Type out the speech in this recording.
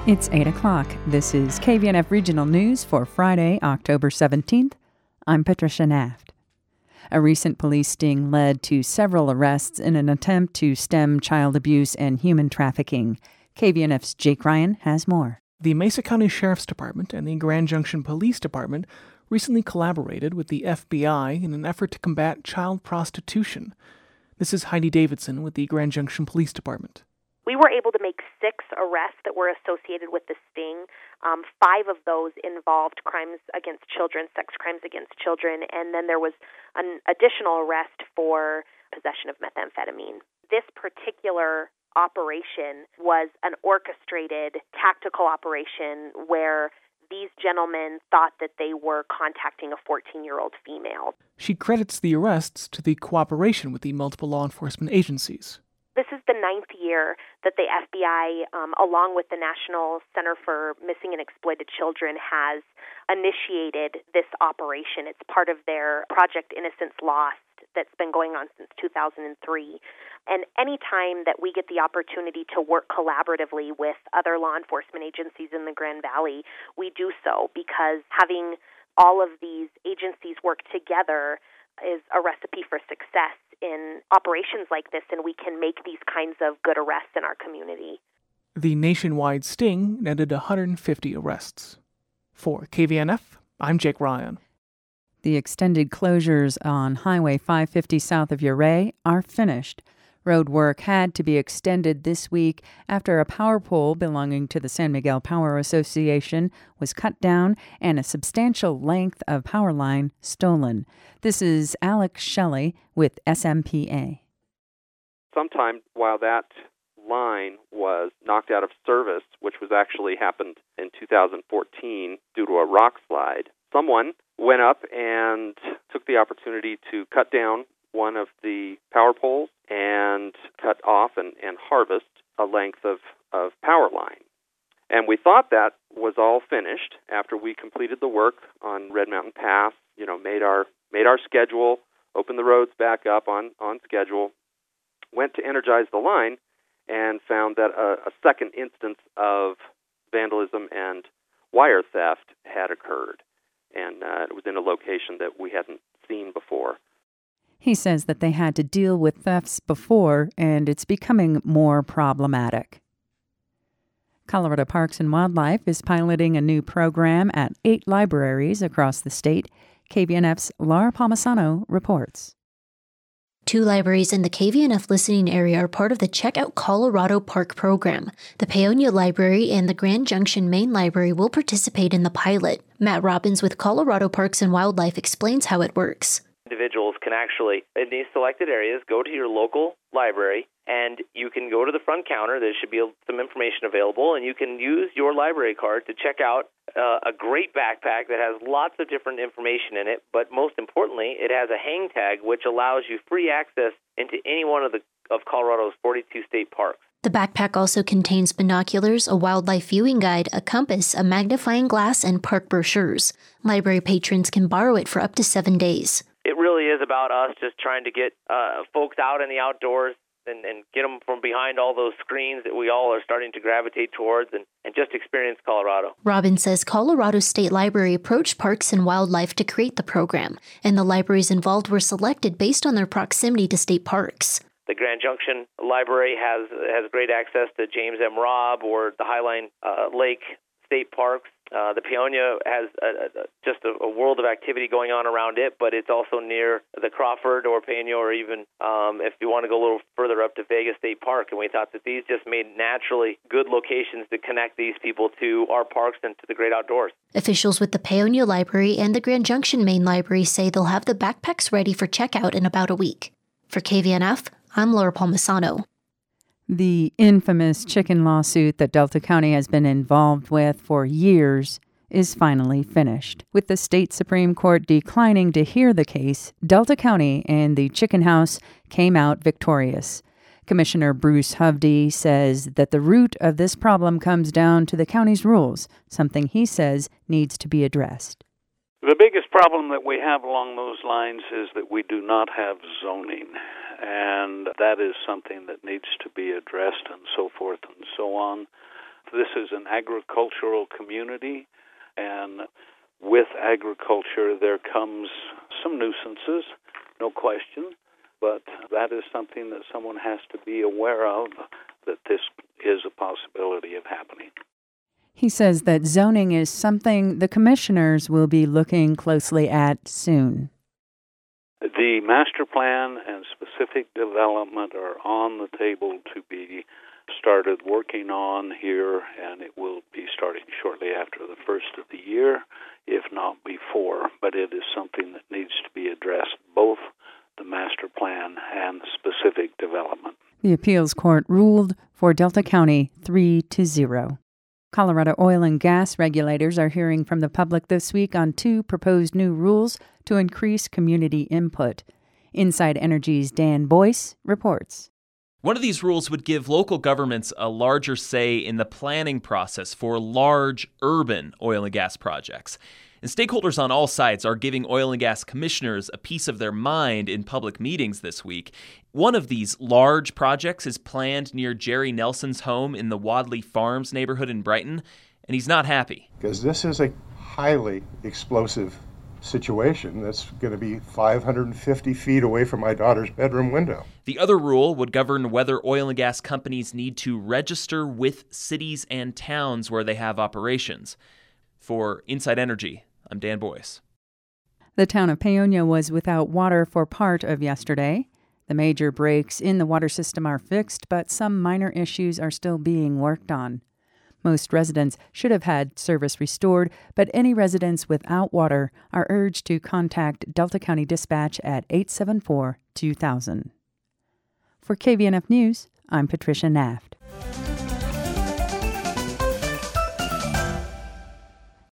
It's 8 o'clock. This is KVNF Regional News for Friday, October 17th. I'm Patricia Naft. A recent police sting led to several arrests in an attempt to stem child abuse and human trafficking. KVNF's Jake Ryan has more. The Mesa County Sheriff's Department and the Grand Junction Police Department recently collaborated with the FBI in an effort to combat child prostitution. This is Heidi Davidson with the Grand Junction Police Department. We were able to make 6 arrests that were associated with the sting. 5 of those involved crimes against children, sex crimes against children, and then there was an additional arrest for possession of methamphetamine. This particular operation was an orchestrated tactical operation where these gentlemen thought that they were contacting a 14-year-old female. She credits the arrests to the cooperation with the multiple law enforcement agencies. This is the 9th year that the FBI, along with the National Center for Missing and Exploited Children, has initiated this operation. It's part of their Project Innocence Lost that's been going on since 2003. And any time that we get the opportunity to work collaboratively with other law enforcement agencies in the Grand Valley, we do so because having all of these agencies work together is a recipe for success in operations like this, and we can make these kinds of good arrests in our community. The nationwide sting netted 150 arrests. For KVNF, I'm Jake Ryan. The extended closures on Highway 550 south of Ouray are finished. Road work had to be extended this week after a power pole belonging to the San Miguel Power Association was cut down and a substantial length of power line stolen. This is Alex Shelley with SMPA. Sometime while that line was knocked out of service, which was actually happened in 2014 due to a rock slide, someone went up and took the opportunity to cut down one of the power poles and cut off and harvest a length of power line. And we thought that was all finished after we completed the work on Red Mountain Pass, made our schedule, opened the roads back up on schedule, went to energize the line, and found that a second instance of vandalism and wire theft had occurred. And it was in a location that we hadn't seen before. He says that they had to deal with thefts before, and it's becoming more problematic. Colorado Parks and Wildlife is piloting a new program at 8 libraries across the state. KVNF's Laura Palmisano reports. 2 libraries in the KVNF listening area are part of the Check Out Colorado Park program. The Paonia Library and the Grand Junction Main Library will participate in the pilot. Matt Robbins with Colorado Parks and Wildlife explains how it works. Individuals can actually, in these selected areas, go to your local library, and you can go to the front counter. There should be some information available, and you can use your library card to check out a great backpack that has lots of different information in it, but most importantly, it has a hang tag which allows you free access into any one of Colorado's 42 state parks. The backpack also contains binoculars, a wildlife viewing guide, a compass, a magnifying glass, and park brochures. Library patrons can borrow it for up to 7 days. It really is about us just trying to get folks out in the outdoors and get them from behind all those screens that we all are starting to gravitate towards and just experience Colorado. Robin says Colorado State Library approached Parks and Wildlife to create the program, and the libraries involved were selected based on their proximity to state parks. The Grand Junction Library has great access to James M. Robb or the Highline Lake State Parks. The Paonia has just a world of activity going on around it, but it's also near the Crawford or Paonia, or even if you want to go a little further up to Vegas State Park. And we thought that these just made naturally good locations to connect these people to our parks and to the great outdoors. Officials with the Paonia Library and the Grand Junction Main Library say they'll have the backpacks ready for checkout in about a week. For KVNF, I'm Laura Palmisano. The infamous chicken lawsuit that Delta County has been involved with for years is finally finished. With the state Supreme Court declining to hear the case, Delta County and the Chicken House came out victorious. Commissioner Bruce Hovde says that the root of this problem comes down to the county's rules, something he says needs to be addressed. The biggest problem that we have along those lines is that we do not have zoning, and that is something that needs to be addressed and so forth and so on. This is an agricultural community, and with agriculture there comes some nuisances, no question, but that is something that someone has to be aware of, that this is a possibility of happening. He says that zoning is something the commissioners will be looking closely at soon. The master plan and specific development are on the table to be started working on here, and it will be starting shortly after the first of the year, if not before. But it is something that needs to be addressed, both the master plan and specific development. The appeals court ruled for Delta County 3-0. Colorado oil and gas regulators are hearing from the public this week on 2 proposed new rules to increase community input. Inside Energy's Dan Boyce reports. One of these rules would give local governments a larger say in the planning process for large urban oil and gas projects. And stakeholders on all sides are giving oil and gas commissioners a piece of their mind in public meetings this week. One of these large projects is planned near Jerry Nelson's home in the Wadley Farms neighborhood in Brighton, and he's not happy. Because this is a highly explosive situation that's going to be 550 feet away from my daughter's bedroom window. The other rule would govern whether oil and gas companies need to register with cities and towns where they have operations. For Inside Energy, I'm Dan Boyce. The town of Paonia was without water for part of yesterday. The major breaks in the water system are fixed, but some minor issues are still being worked on. Most residents should have had service restored, but any residents without water are urged to contact Delta County Dispatch at 874-2000. For KVNF News, I'm Patricia Naft.